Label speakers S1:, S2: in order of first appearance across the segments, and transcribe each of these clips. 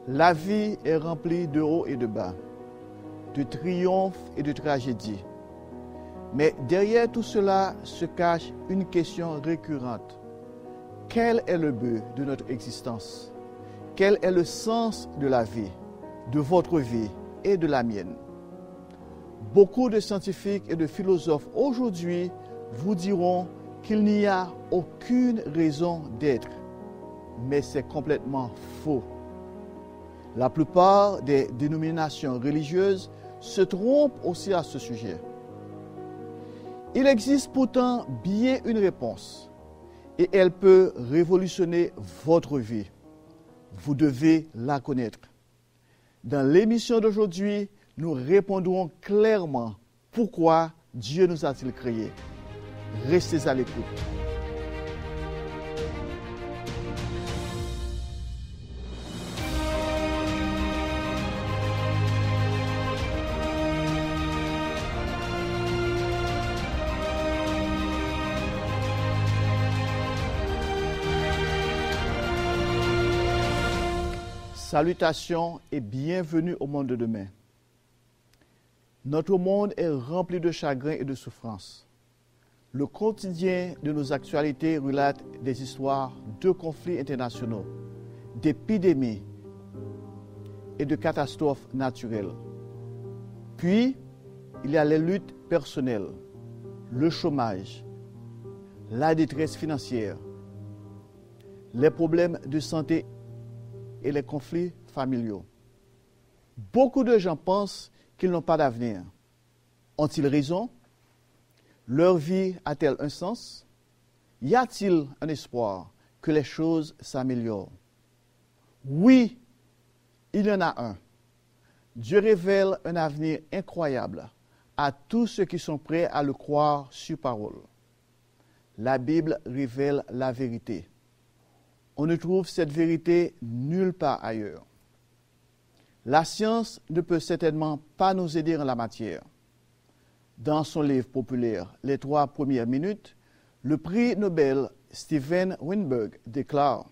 S1: La vie est remplie de hauts et de bas, de triomphes et de tragédies. Mais derrière tout cela se cache une question récurrente. Quel est le but de notre existence? Quel est le sens de la vie, de votre vie et de la mienne? Beaucoup de scientifiques et de philosophes aujourd'hui vous diront qu'il n'y a aucune raison d'être, mais c'est complètement faux. La plupart des dénominations religieuses se trompent aussi à ce sujet. Il existe pourtant bien une réponse et elle peut révolutionner votre vie. Vous devez la connaître. Dans l'émission d'aujourd'hui, nous répondrons clairement pourquoi Dieu nous a-t-il créés. Restez à l'écoute. Salutations et bienvenue au monde de demain. Notre monde est rempli de chagrin et de souffrance. Le quotidien de nos actualités relate des histoires de conflits internationaux, d'épidémies et de catastrophes naturelles. Puis, il y a les luttes personnelles, le chômage, la détresse financière, les problèmes de santé et les conflits familiaux. Beaucoup de gens pensent qu'ils n'ont pas d'avenir. Ont-ils raison? Leur vie a-t-elle un sens? Y a-t-il un espoir que les choses s'améliorent? Oui, il y en a un. Dieu révèle un avenir incroyable à tous ceux qui sont prêts à le croire sur parole. La Bible révèle la vérité. On ne trouve cette vérité nulle part ailleurs. La science ne peut certainement pas nous aider en la matière. Dans son livre populaire « Les 3 premières minutes », le prix Nobel Steven Weinberg déclare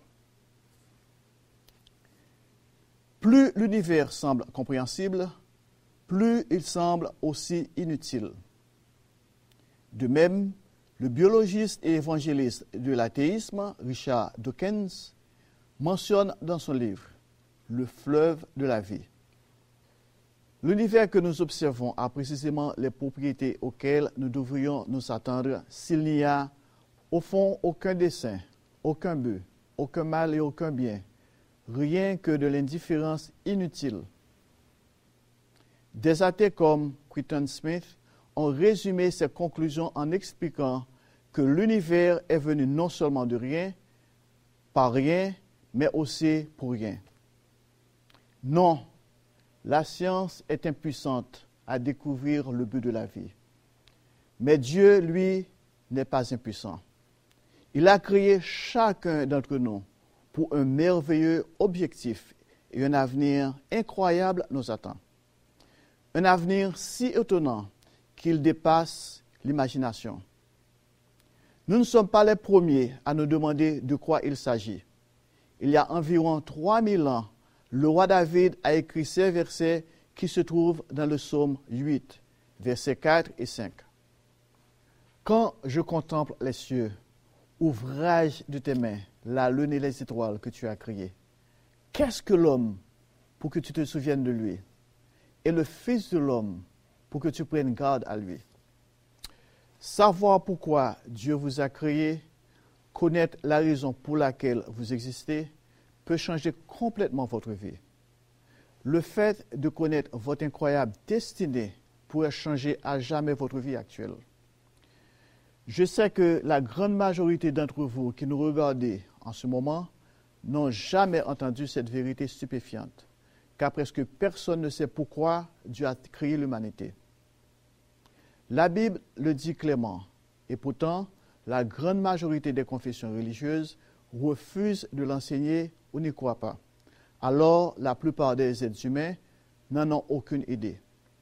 S1: « Plus l'univers semble compréhensible, plus il semble aussi inutile. » De même, le biologiste et évangéliste de l'athéisme, Richard Dawkins, mentionne dans son livre « Le fleuve de la vie ». L'univers que nous observons a précisément les propriétés auxquelles nous devrions nous attendre s'il n'y a, au fond, aucun dessein, aucun but, aucun mal et aucun bien, rien que de l'indifférence inutile. Des athées comme Quinton Smith ont résumé ces conclusions en expliquant que l'univers est venu non seulement de rien, par rien, mais aussi pour rien. Non, la science est impuissante à découvrir le but de la vie. Mais Dieu, lui, n'est pas impuissant. Il a créé chacun d'entre nous pour un merveilleux objectif et un avenir incroyable nous attend. Un avenir si étonnant qu'il dépasse l'imagination. Nous ne sommes pas les premiers à nous demander de quoi il s'agit. Il y a environ 3000 ans, le roi David a écrit ces versets qui se trouvent dans le psaume 8, versets 4 et 5. « Quand je contemple les cieux, ouvrage de tes mains, la lune et les étoiles que tu as créées, qu'est-ce que l'homme pour que tu te souviennes de lui, et le Fils de l'homme pour que tu prennes garde à lui? » Savoir pourquoi Dieu vous a créé, connaître la raison pour laquelle vous existez, peut changer complètement votre vie. Le fait de connaître votre incroyable destinée pourrait changer à jamais votre vie actuelle. Je sais que la grande majorité d'entre vous qui nous regardez en ce moment n'ont jamais entendu cette vérité stupéfiante, car presque personne ne sait pourquoi Dieu a créé l'humanité. La Bible le dit clairement, et pourtant, la grande majorité des confessions religieuses refusent de l'enseigner ou n'y croient pas. Alors, la plupart des êtres humains n'en ont aucune idée.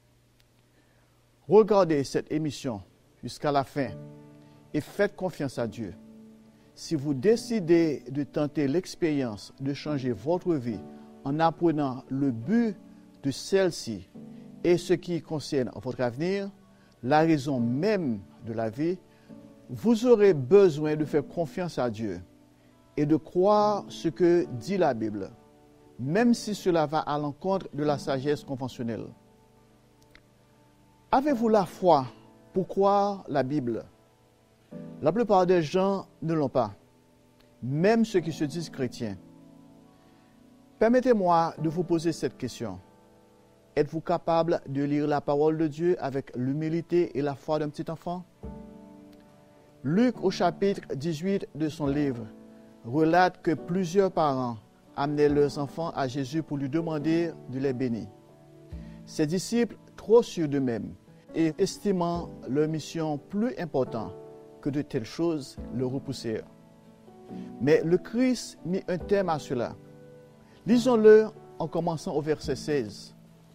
S1: Regardez cette émission jusqu'à la fin et faites confiance à Dieu. Si vous décidez de tenter l'expérience de changer votre vie en apprenant le but de celle-ci et ce qui concerne votre avenir, la raison même de la vie, vous aurez besoin de faire confiance à Dieu et de croire ce que dit la Bible, même si cela va à l'encontre de la sagesse conventionnelle. Avez-vous la foi pour croire la Bible? La plupart des gens ne l'ont pas, même ceux qui se disent chrétiens. Permettez-moi de vous poser cette question. Êtes-vous capable de lire la parole de Dieu avec l'humilité et la foi d'un petit enfant? Luc, au chapitre 18 de son livre, relate que plusieurs parents amenaient leurs enfants à Jésus pour lui demander de les bénir. Ses disciples, trop sûrs d'eux-mêmes et estimant leur mission plus importante que de telles choses, le repoussèrent. Mais le Christ mit un terme à cela. Lisons-le en commençant au verset 16.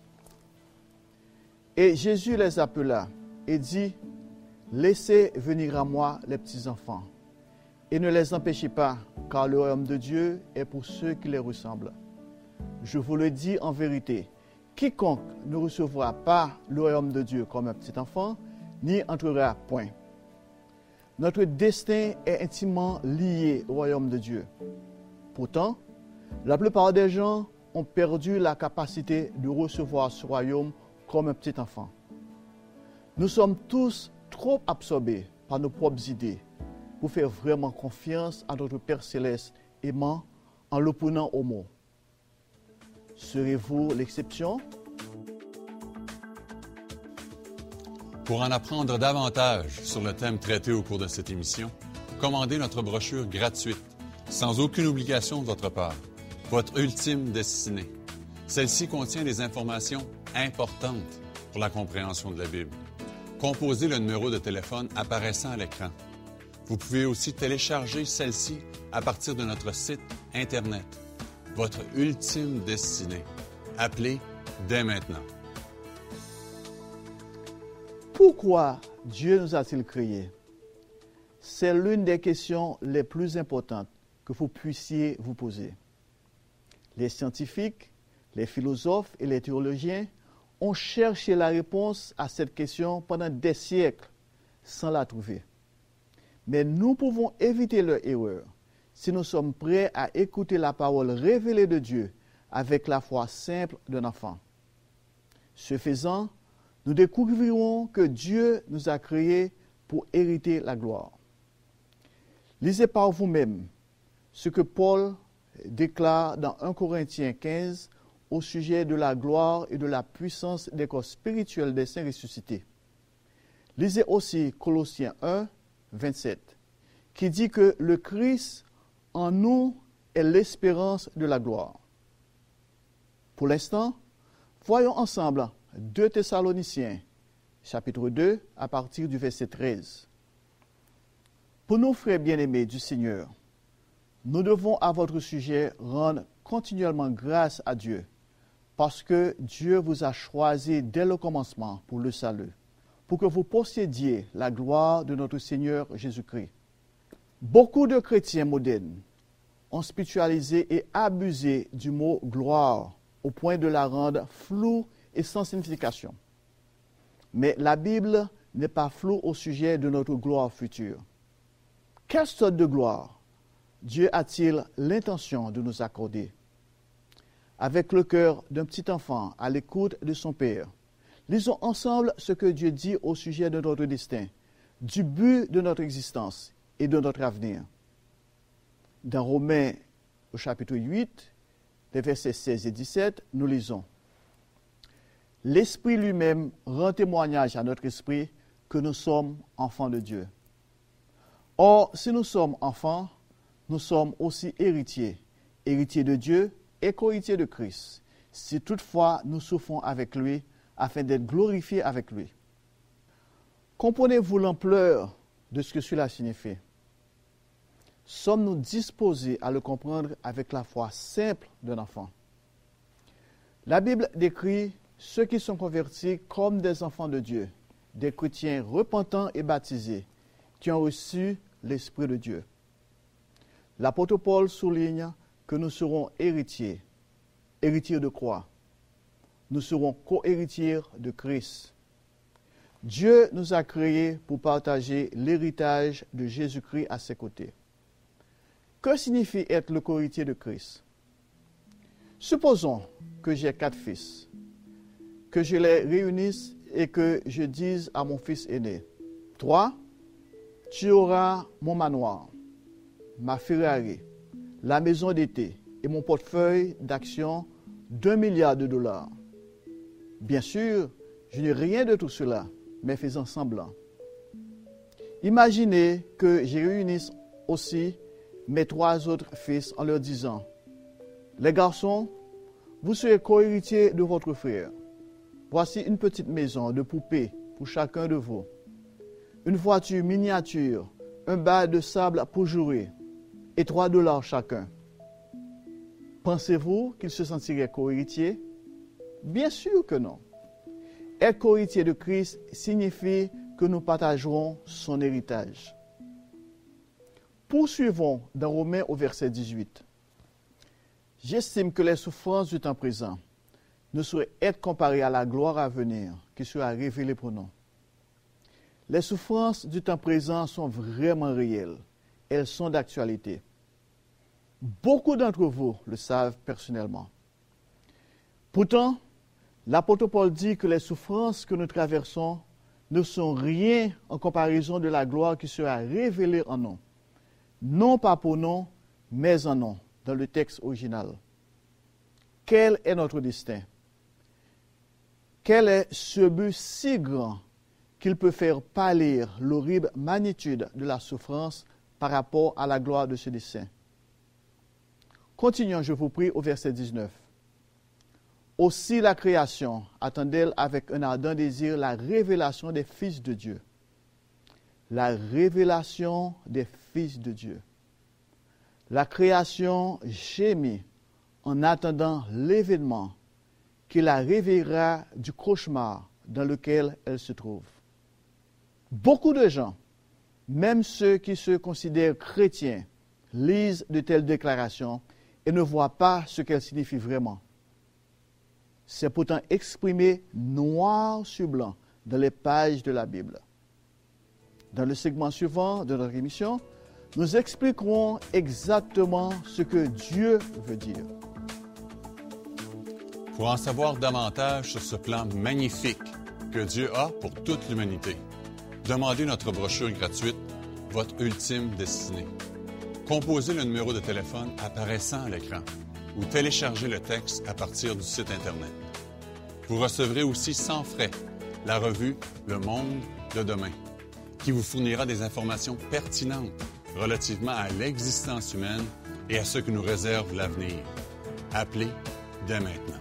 S1: Et Jésus les appela et dit, « Laissez venir à moi les petits-enfants, et ne les empêchez pas, car le royaume de Dieu est pour ceux qui les ressemblent. Je vous le dis en vérité, quiconque ne recevra pas le royaume de Dieu comme un petit enfant, n'y entrera point. » Notre destin est intimement lié au royaume de Dieu. Pourtant, la plupart des gens ont perdu la capacité de recevoir ce royaume comme un petit enfant. Nous sommes tous trop absorbés par nos propres idées pour faire vraiment confiance à notre Père Céleste aimant en l'opposant aux mots. Serez-vous l'exception?
S2: Pour en apprendre davantage sur le thème traité au cours de cette émission, commandez notre brochure gratuite, sans aucune obligation de votre part, Votre ultime destinée. Celle-ci contient des informations importantes pour la compréhension de la Bible. Composez le numéro de téléphone apparaissant à l'écran. Vous pouvez aussi télécharger celle-ci à partir de notre site Internet. Votre ultime destinée. Appelez dès maintenant.
S1: Pourquoi Dieu nous a-t-il créés? C'est l'une des questions les plus importantes que vous puissiez vous poser. Les scientifiques, les philosophes et les théologiens ont cherché la réponse à cette question pendant des siècles sans la trouver. Mais nous pouvons éviter leur erreur si nous sommes prêts à écouter la parole révélée de Dieu avec la foi simple d'un enfant. Ce faisant, nous découvrirons que Dieu nous a créés pour hériter la gloire. Lisez par vous-même ce que Paul déclare dans 1 Corinthiens 15 au sujet de la gloire et de la puissance des corps spirituels des saints ressuscités. Lisez aussi Colossiens 1, 27, qui dit que le Christ en nous est l'espérance de la gloire. Pour l'instant, voyons ensemble 2 Thessaloniciens, chapitre 2, à partir du verset 13. Pour nos frères bien-aimés du Seigneur, nous devons à votre sujet rendre continuellement grâce à Dieu, parce que Dieu vous a choisi dès le commencement pour le salut, pour que vous possédiez la gloire de notre Seigneur Jésus-Christ. Beaucoup de chrétiens modernes ont spiritualisé et abusé du mot « gloire » au point de la rendre floue et sans signification. Mais la Bible n'est pas floue au sujet de notre gloire future. Quelle sorte de gloire Dieu a-t-il l'intention de nous accorder? Avec le cœur d'un petit enfant à l'écoute de son Père, lisons ensemble ce que Dieu dit au sujet de notre destin, du but de notre existence et de notre avenir. Dans Romains, au chapitre 8, les versets 16 et 17, nous lisons « L'Esprit lui-même rend témoignage à notre esprit que nous sommes enfants de Dieu. Or, si nous sommes enfants, nous sommes aussi héritiers, héritiers de Dieu et co-héritiers de Christ, si toutefois nous souffrons avec lui, afin d'être glorifiés avec lui. » Comprenez-vous l'ampleur de ce que cela signifie? Sommes-nous disposés à le comprendre avec la foi simple d'un enfant? La Bible décrit ceux qui sont convertis comme des enfants de Dieu, des chrétiens repentants et baptisés, qui ont reçu l'Esprit de Dieu. L'apôtre Paul souligne que nous serons héritiers héritiers de croix. Nous serons co-héritiers de Christ. Dieu nous a créés pour partager l'héritage de Jésus-Christ à ses côtés. Que signifie être le co-héritier de Christ? Supposons que j'ai 4 fils, que je les réunisse et que je dise à mon fils aîné, « Toi, tu auras mon manoir, ma Ferrari, la maison d'été et mon portefeuille d'actions d'1 milliard de dollars. » Bien sûr, je n'ai rien de tout cela, mais faisant semblant. Imaginez que je réunisse aussi mes 3 autres fils en leur disant, « Les garçons, vous serez co-héritiers de votre frère. Voici une petite maison de poupée pour chacun de vous, une voiture miniature, un bac de sable pour jouer et 3 dollars chacun. » Pensez-vous qu'ils se sentiraient co-héritiers? Bien sûr que non. Être co-héritier de Christ signifie que nous partagerons son héritage. Poursuivons dans Romains au verset 18. J'estime que les souffrances du temps présent ne sauraient être comparées à la gloire à venir qui sera révélée pour nous. Les souffrances du temps présent sont vraiment réelles. Elles sont d'actualité. Beaucoup d'entre vous le savent personnellement. Pourtant, l'apôtre Paul dit que les souffrances que nous traversons ne sont rien en comparaison de la gloire qui sera révélée en nous. Non pas pour nous, mais en nous, dans le texte original. Quel est notre destin? Quel est ce but si grand qu'il peut faire pâlir l'horrible magnitude de la souffrance par rapport à la gloire de ce dessein? Continuons, je vous prie, au verset 19. Aussi la création attend-elle avec un ardent désir la révélation des fils de Dieu. La révélation des fils de Dieu. La création gémit en attendant l'événement qui la réveillera du cauchemar dans lequel elle se trouve. Beaucoup de gens, même ceux qui se considèrent chrétiens, lisent de telles déclarations et ne voient pas ce qu'elles signifient vraiment. C'est pourtant exprimé noir sur blanc dans les pages de la Bible. Dans le segment suivant de notre émission, nous expliquerons exactement ce que Dieu veut dire.
S2: Pour en savoir davantage sur ce plan magnifique que Dieu a pour toute l'humanité, demandez notre brochure gratuite, Votre ultime destinée. Composez le numéro de téléphone apparaissant à l'écran ou téléchargez le texte à partir du site Internet. Vous recevrez aussi sans frais la revue Le Monde de demain, qui vous fournira des informations pertinentes relativement à l'existence humaine et à ce que nous réserve l'avenir. Appelez dès maintenant.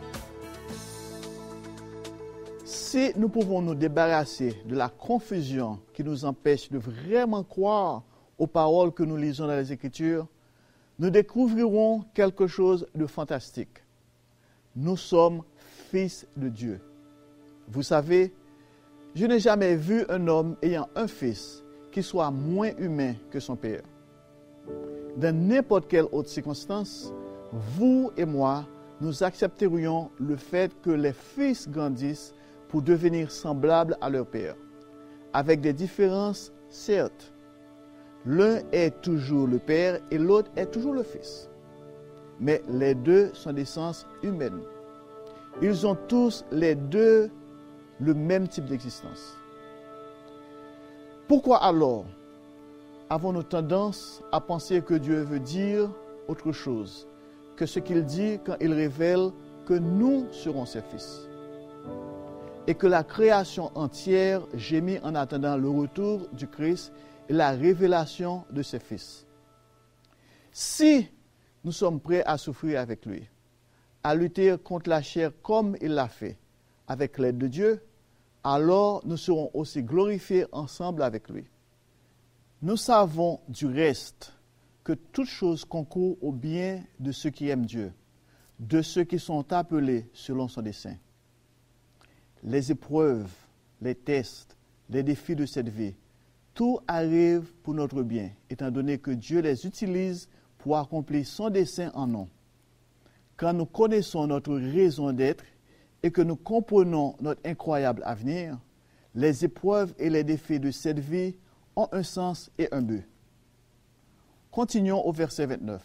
S1: Si nous pouvons nous débarrasser de la confusion qui nous empêche de vraiment croire aux paroles que nous lisons dans les Écritures, nous découvrirons quelque chose de fantastique. Nous sommes fils de Dieu. Vous savez, je n'ai jamais vu un homme ayant un fils qui soit moins humain que son père. Dans n'importe quelle autre circonstance, vous et moi, nous accepterions le fait que les fils grandissent pour devenir semblables à leur père, avec des différences, certes. L'un est toujours le père et l'autre est toujours le fils. Mais les deux sont d'essence humaine. Ils ont tous les deux le même type d'existence. Pourquoi alors avons-nous tendance à penser que Dieu veut dire autre chose que ce qu'il dit quand il révèle que nous serons ses fils et que la création entière gémit en attendant le retour du Christ et la révélation de ses fils? Si nous sommes prêts à souffrir avec lui, à lutter contre la chair comme il l'a fait, avec l'aide de Dieu, alors nous serons aussi glorifiés ensemble avec lui. Nous savons du reste que toute chose concourt au bien de ceux qui aiment Dieu, de ceux qui sont appelés selon son dessein. Les épreuves, les tests, les défis de cette vie, tout arrive pour notre bien, étant donné que Dieu les utilise pour accomplir son dessein en nous. quand nous connaissons notre raison d'être et que nous comprenons notre incroyable avenir, les épreuves et les défis de cette vie ont un sens et un but. Continuons au verset 29.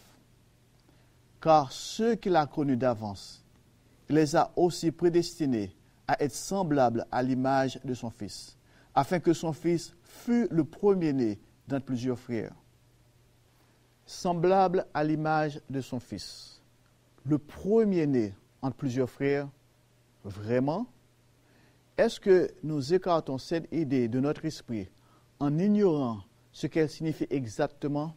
S1: Car ceux qu'il a connus d'avance, il les a aussi prédestinés à être semblables à l'image de son Fils, afin que son Fils fût le premier-né d'entre plusieurs frères. Semblable à l'image de son Fils, le premier-né entre plusieurs frères, vraiment? Est-ce que nous écartons cette idée de notre esprit en ignorant ce qu'elle signifie exactement?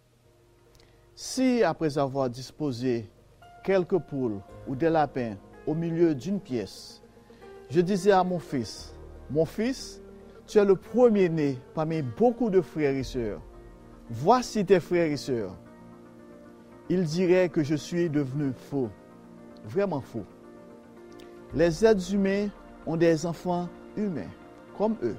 S1: Si, après avoir disposé quelques poules ou des lapins au milieu d'une pièce, je disais à mon fils, mon fils, tu es le premier-né parmi beaucoup de frères et sœurs. Voici tes frères et sœurs. Il dirait que je suis devenu faux, vraiment faux. Les êtres humains ont des enfants humains, comme eux.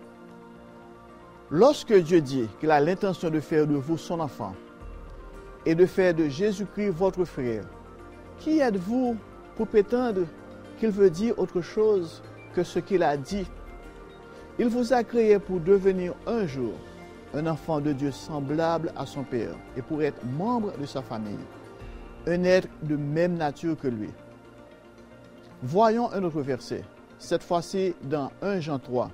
S1: Lorsque Dieu dit qu'il a l'intention de faire de vous son enfant et de faire de Jésus-Christ votre frère, qui êtes-vous pour prétendre qu'il veut dire autre chose que ce qu'il a dit? Il vous a créé pour devenir un jour un enfant de Dieu semblable à son Père et pour être membre de sa famille, un être de même nature que lui. Voyons un autre verset, cette fois-ci dans 1 Jean 3.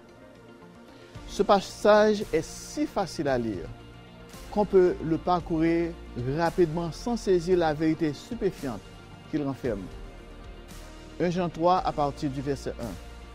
S1: Ce passage est si facile à lire qu'on peut le parcourir rapidement sans saisir la vérité stupéfiante qu'il renferme. 1 Jean 3 à partir du verset 1.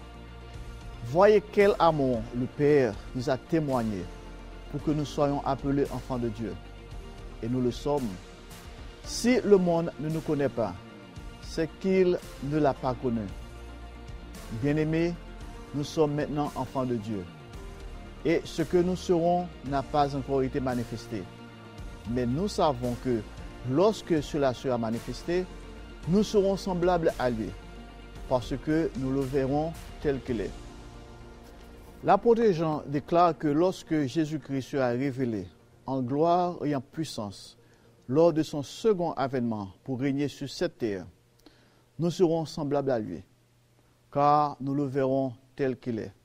S1: Voyez quel amour le Père nous a témoigné pour que nous soyons appelés enfants de Dieu. Et nous le sommes. Si le monde ne nous connaît pas, c'est qu'il ne l'a pas connu. Bien-aimés, nous sommes maintenant enfants de Dieu. Et ce que nous serons n'a pas encore été manifesté. Mais nous savons que lorsque cela sera manifesté, nous serons semblables à lui, parce que nous le verrons tel qu'il est. L'apôtre Jean déclare que lorsque Jésus-Christ sera révélé en gloire et en puissance, lors de son second avènement pour régner sur cette terre, nous serons semblables à lui, car nous le verrons tel qu'il est.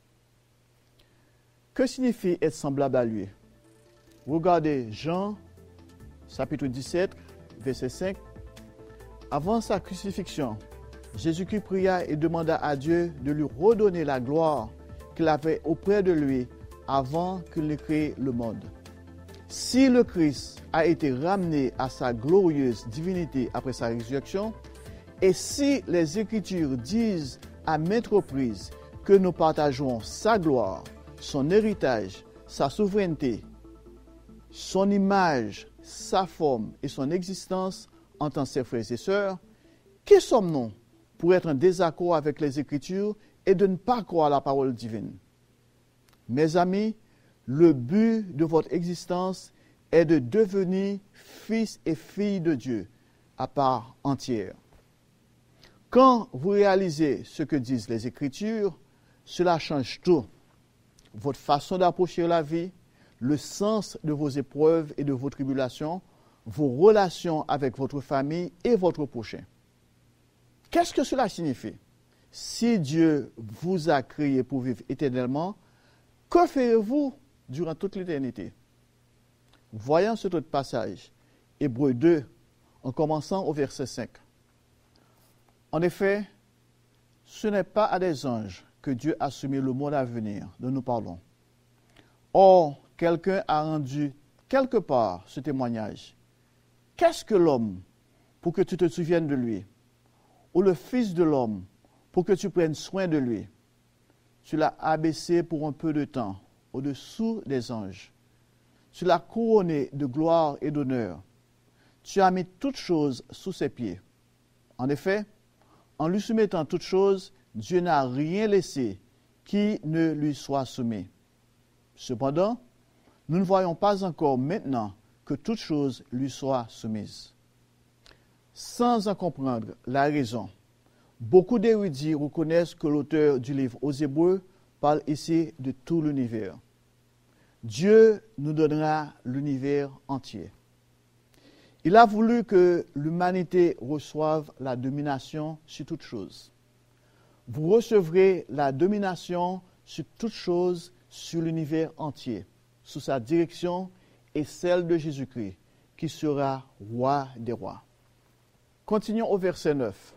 S1: Que signifie être semblable à lui? Regardez Jean, chapitre 17, verset 5. Avant sa crucifixion, Jésus-Christ pria et demanda à Dieu de lui redonner la gloire qu'il avait auprès de lui avant qu'il ne crée le monde. Si le Christ a été ramené à sa glorieuse divinité après sa résurrection, et si les Écritures disent à maintes reprises que nous partageons sa gloire, son héritage, sa souveraineté, son image, sa forme et son existence en tant que ses frères et sœurs, qui sommes-nous pour être en désaccord avec les Écritures et de ne pas croire à la parole divine? Mes amis, le but de votre existence est de devenir fils et filles de Dieu à part entière. Quand vous réalisez ce que disent les Écritures, cela change tout. Votre façon d'approcher la vie, le sens de vos épreuves et de vos tribulations, vos relations avec votre famille et votre prochain. Qu'est-ce que cela signifie? Si Dieu vous a créé pour vivre éternellement, que ferez-vous durant toute l'éternité? Voyons cet autre passage, Hébreux 2, en commençant au verset 5. En effet, ce n'est pas à des anges que Dieu a soumis le monde à venir dont nous parlons. Or, quelqu'un a rendu quelque part ce témoignage. Qu'est-ce que l'homme pour que tu te souviennes de lui? Ou le Fils de l'homme pour que tu prennes soin de lui? Tu l'as abaissé pour un peu de temps au-dessous des anges. Tu l'as couronné de gloire et d'honneur. Tu as mis toutes choses sous ses pieds. En effet, en lui soumettant toutes choses, Dieu n'a rien laissé qui ne lui soit soumis. Cependant, nous ne voyons pas encore maintenant que toutes choses lui soient soumises. Sans en comprendre la raison, beaucoup d'érudits reconnaissent que l'auteur du livre aux Hébreux parle ici de tout l'univers. Dieu nous donnera l'univers entier. Il a voulu que l'humanité reçoive la domination sur toute chose. Vous recevrez la domination sur toute chose sur l'univers entier, sous sa direction et celle de Jésus-Christ, qui sera roi des rois. Continuons au verset 9.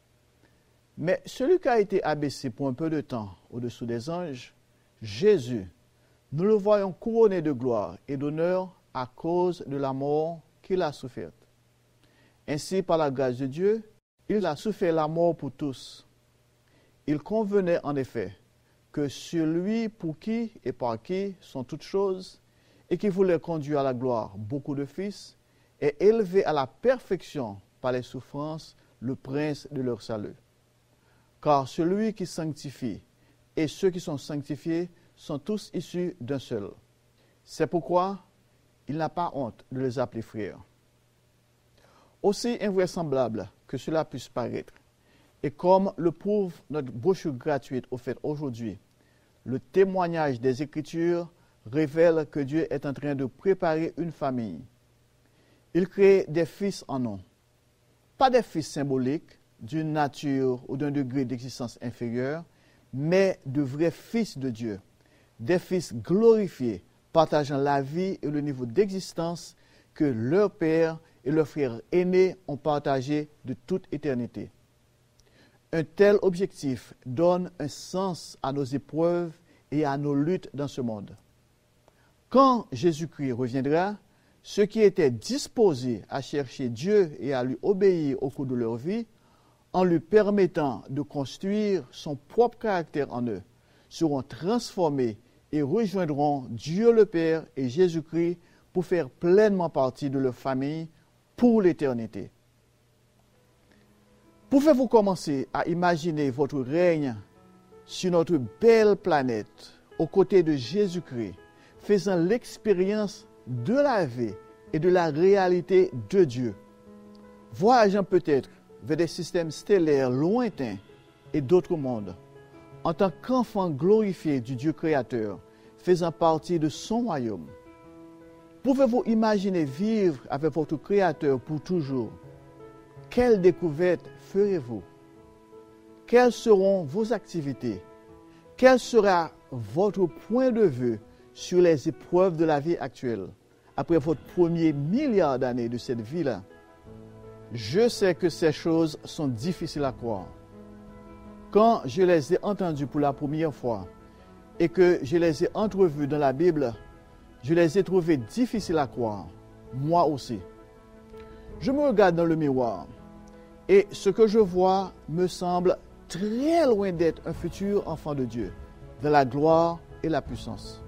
S1: Mais celui qui a été abaissé pour un peu de temps au-dessous des anges, Jésus, nous le voyons couronné de gloire et d'honneur à cause de la mort qu'il a soufferte. Ainsi, par la grâce de Dieu, il a souffert la mort pour tous. Il convenait en effet que celui pour qui et par qui sont toutes choses, et qui voulait conduire à la gloire beaucoup de fils, ait élevé à la perfection par les souffrances le prince de leur salut. Car celui qui sanctifie et ceux qui sont sanctifiés sont tous issus d'un seul. C'est pourquoi il n'a pas honte de les appeler frères. Aussi invraisemblable que cela puisse paraître, et comme le prouve notre brochure gratuite offerte aujourd'hui, le témoignage des Écritures révèle que Dieu est en train de préparer une famille. Il crée des fils en nous. Pas des fils symboliques, d'une nature ou d'un degré d'existence inférieur, mais de vrais fils de Dieu. Des fils glorifiés, partageant la vie et le niveau d'existence que leur père et leur frère aîné ont partagé de toute éternité. Un tel objectif donne un sens à nos épreuves et à nos luttes dans ce monde. Quand Jésus-Christ reviendra, ceux qui étaient disposés à chercher Dieu et à lui obéir au cours de leur vie, en lui permettant de construire son propre caractère en eux, seront transformés et rejoindront Dieu le Père et Jésus-Christ pour faire pleinement partie de leur famille pour l'éternité. Pouvez-vous commencer à imaginer votre règne sur notre belle planète aux côtés de Jésus-Christ, faisant l'expérience de la vie et de la réalité de Dieu, voyageant peut-être vers des systèmes stellaires lointains et d'autres mondes, en tant qu'enfant glorifié du Dieu créateur, faisant partie de son royaume. Pouvez-vous imaginer vivre avec votre Créateur pour toujours? Quelle découverte ferez-vous? Quelles seront vos activités? Quel sera votre point de vue sur les épreuves de la vie actuelle, après votre premier milliard d'années de cette vie-là? Je sais que ces choses sont difficiles à croire. Quand je les ai entendues pour la première fois et que je les ai entrevues dans la Bible, je les ai trouvées difficiles à croire, moi aussi. Je me regarde dans le miroir et ce que je vois me semble très loin d'être un futur enfant de Dieu, de la gloire et la puissance.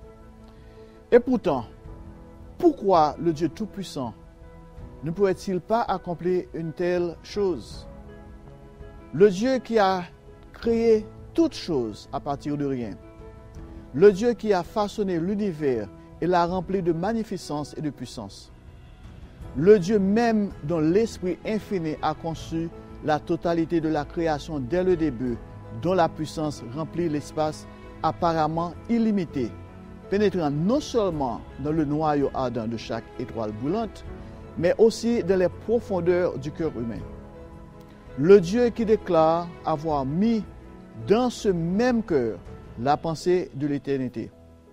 S1: Et pourtant, pourquoi le Dieu Tout-Puissant ne pourrait-il pas accomplir une telle chose? Le Dieu qui a créé toutes choses à partir de rien, le Dieu qui a façonné l'univers et l'a rempli de magnificence et de puissance, le Dieu même dont l'Esprit infini a conçu la totalité de la création dès le début, dont la puissance remplit l'espace apparemment illimité, pénétrant non seulement dans le noyau ardent de chaque étoile brûlante, mais aussi dans les profondeurs du cœur humain. Le Dieu qui déclare avoir mis dans ce même cœur la pensée de l'éternité.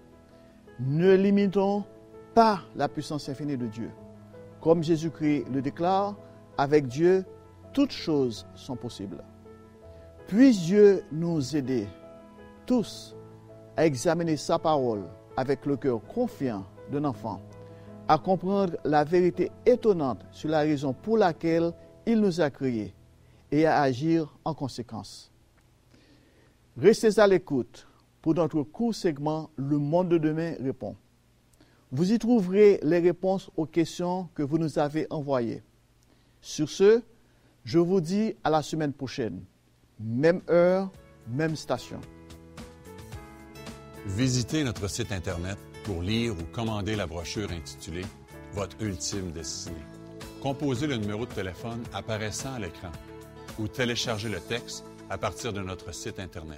S1: Ne limitons pas la puissance infinie de Dieu. Comme Jésus-Christ le déclare, avec Dieu, toutes choses sont possibles. Puisse Dieu nous aider, tous, à examiner sa parole avec le cœur confiant d'un enfant, à comprendre la vérité étonnante sur la raison pour laquelle il nous a créés et à agir en conséquence. Restez à l'écoute pour notre court segment « Le monde de demain répond ». Vous y trouverez les réponses aux questions que vous nous avez envoyées. Sur ce, je vous dis à la semaine prochaine. Même heure, même station.
S2: Visitez notre site Internet pour lire ou commander la brochure intitulée « Votre ultime destinée ». Composez le numéro de téléphone apparaissant à l'écran ou téléchargez le texte à partir de notre site Internet.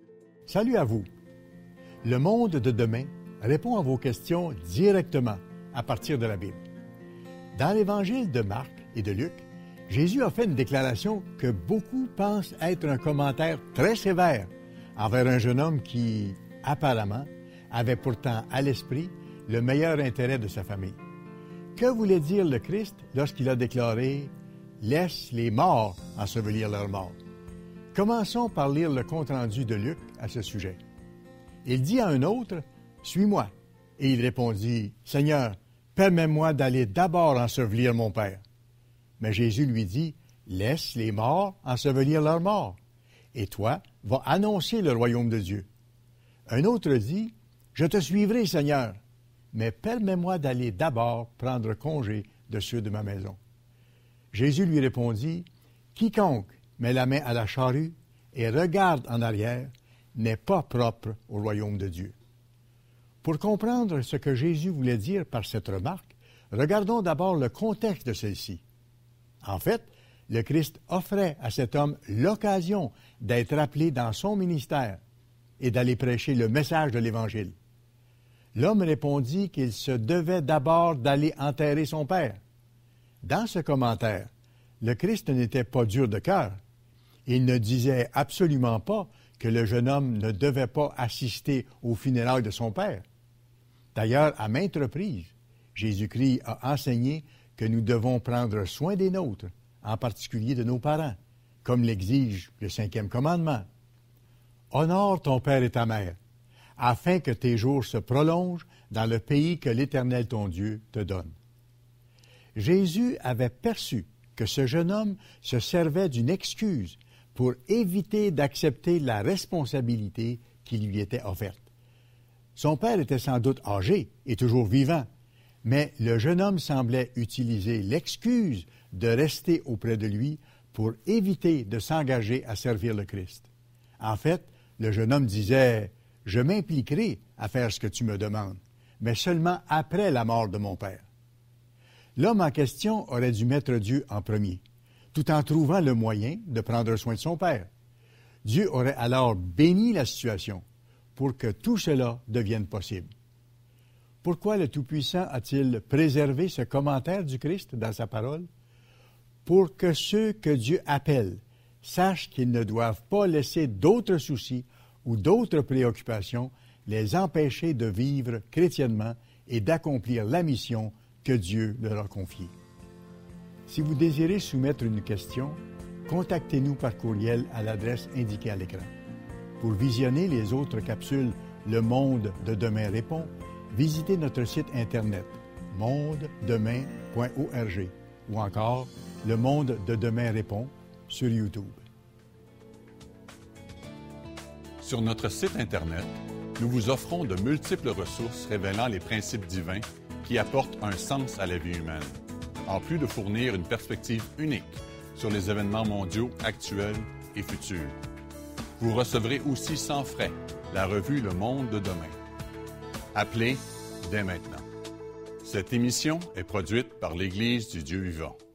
S3: Salut à vous! Le monde de demain répond à vos questions directement à partir de la Bible. Dans l'Évangile de Marc et de Luc, Jésus a fait une déclaration que beaucoup pensent être un commentaire très sévère envers un jeune homme qui, apparemment, avait pourtant à l'esprit le meilleur intérêt de sa famille. Que voulait dire le Christ lorsqu'il a déclaré « Laisse les morts ensevelir leurs morts ». Commençons par lire le compte-rendu de Luc à ce sujet. Il dit à un autre « Suis-moi ». Et il répondit « Seigneur, permets-moi d'aller d'abord ensevelir mon père. » Mais Jésus lui dit « Laisse les morts ensevelir leurs morts. Et toi, va annoncer le royaume de Dieu. » Un autre dit « Je te suivrai, Seigneur, mais permets-moi d'aller d'abord prendre congé de ceux de ma maison. » Jésus lui répondit « Quiconque met la main à la charrue et regarde en arrière n'est pas propre au royaume de Dieu. » Pour comprendre ce que Jésus voulait dire par cette remarque, regardons d'abord le contexte de celle-ci. En fait, le Christ offrait à cet homme l'occasion d'être appelé dans son ministère et d'aller prêcher le message de l'Évangile. L'homme répondit qu'il se devait d'abord d'aller enterrer son père. Dans ce commentaire, le Christ n'était pas dur de cœur. Il ne disait absolument pas que le jeune homme ne devait pas assister aux funérailles de son père. D'ailleurs, à maintes reprises, Jésus-Christ a enseigné que nous devons prendre soin des nôtres, en particulier de nos parents, comme l'exige le 5e commandement. « Honore ton père et ta mère, afin que tes jours se prolongent dans le pays que l'Éternel ton Dieu te donne. » Jésus avait perçu que ce jeune homme se servait d'une excuse pour éviter d'accepter la responsabilité qui lui était offerte. Son père était sans doute âgé et toujours vivant, mais le jeune homme semblait utiliser l'excuse de rester auprès de lui pour éviter de s'engager à servir le Christ. En fait, le jeune homme disait « Je m'impliquerai à faire ce que tu me demandes, mais seulement après la mort de mon père. » L'homme en question aurait dû mettre Dieu en premier, tout en trouvant le moyen de prendre soin de son père. Dieu aurait alors béni la situation pour que tout cela devienne possible. Pourquoi le Tout-Puissant a-t-il préservé ce commentaire du Christ dans sa parole? Pour que ceux que Dieu appelle sachent qu'ils ne doivent pas laisser d'autres soucis ou d'autres préoccupations les empêcher de vivre chrétiennement et d'accomplir la mission que Dieu leur a confiée. Si vous désirez soumettre une question, contactez-nous par courriel à l'adresse indiquée à l'écran. Pour visionner les autres capsules Le Monde de Demain répond, visitez notre site Internet mondedemain.org ou encore Le Monde de Demain répond sur YouTube.
S2: Sur notre site Internet, nous vous offrons de multiples ressources révélant les principes divins qui apportent un sens à la vie humaine, en plus de fournir une perspective unique sur les événements mondiaux actuels et futurs. Vous recevrez aussi sans frais la revue Le Monde de Demain. Appelez dès maintenant. Cette émission est produite par l'Église du Dieu vivant.